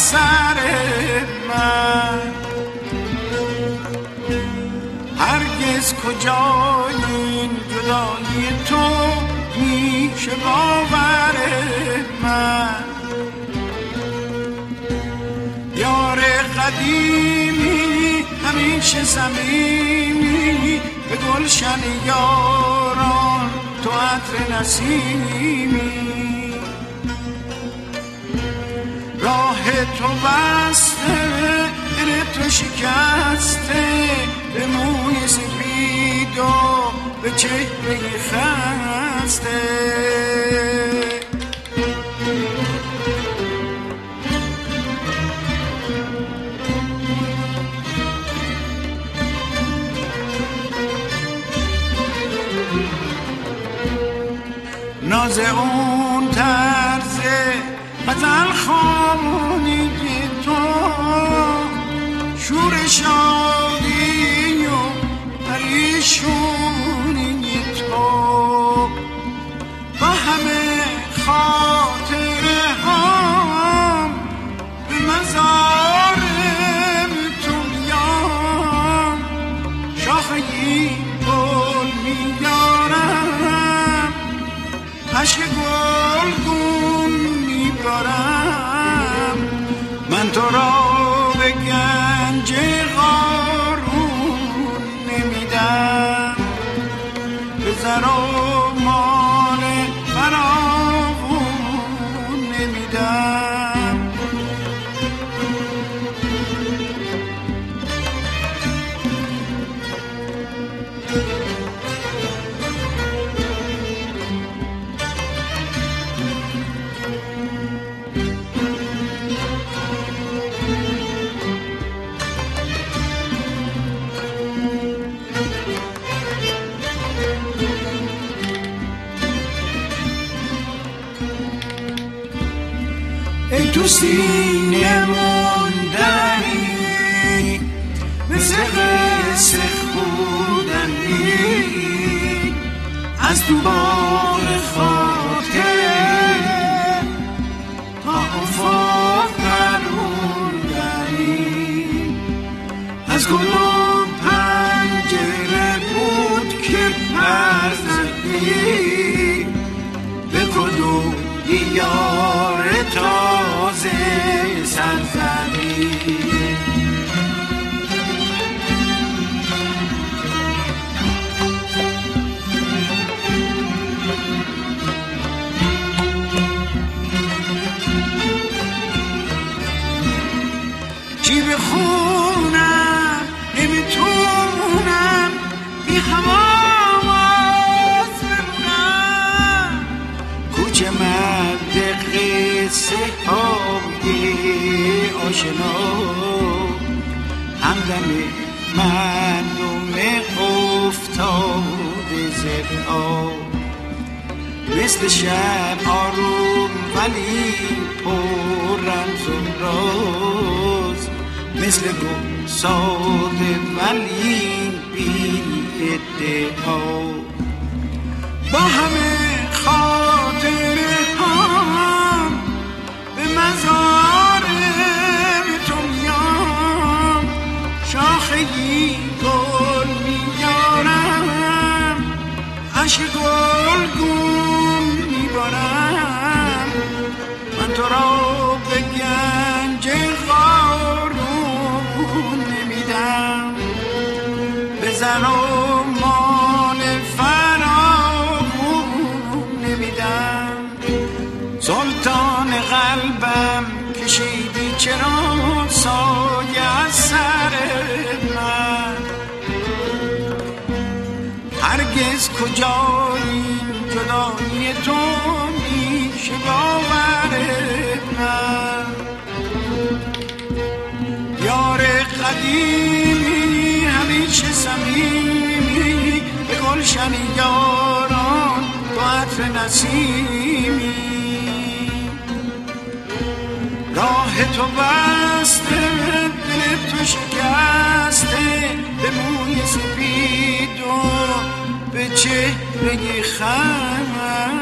سر من. هرگز کجای این جدایی تو میشه باور من. یار قدیمی همیشه صمیمی، به گلشن یاران تو عطر نسیمی. راه تو بسته دل تو شکسته، به موی سپید و به چهره خسته. ناز اون طرز غزل خوانی تو، شور شادی و پریشونی تو، با همه خاطره هم به مزار تو میام. شاخه گل میارم، عشق گلگون میبارم. من تو را به گنج قارون نمیدم، به زر و مال فراوون نمیدم. ای تو سینه موندنی، مثل قصه خوندنی، از تو بار خاطر تا افاق پروندنی. از کدوم پنجره بود که پر زدی، به کدوم دیار تازه سر زدی. چی بخونم نمیتونم، بی حواس بمونم. کوچه مرد قصه های آشنا، همدم مردم افتاده زبها. مثل شب آروم ولی پر رمز و راز، مثل گل ساده ولی بی ادعا. با همه خاطره هم به مزار تو میام. شاخه‌ای گل میارم، عشق گلگون میبارم. من تو را به گنج قارون نمیدم، به زر و مال فراوون نمیدم. سلطان قلبم کشیدی چرا سایه از سر من. هرگز کجایی جدایی تو میشه باور من. یار قدیمی همیشه صمیمی، به گلشن یاران تو عطر نسیمی. راه تو بسته دل تو شکسته، به موی سپید و به چهره خم.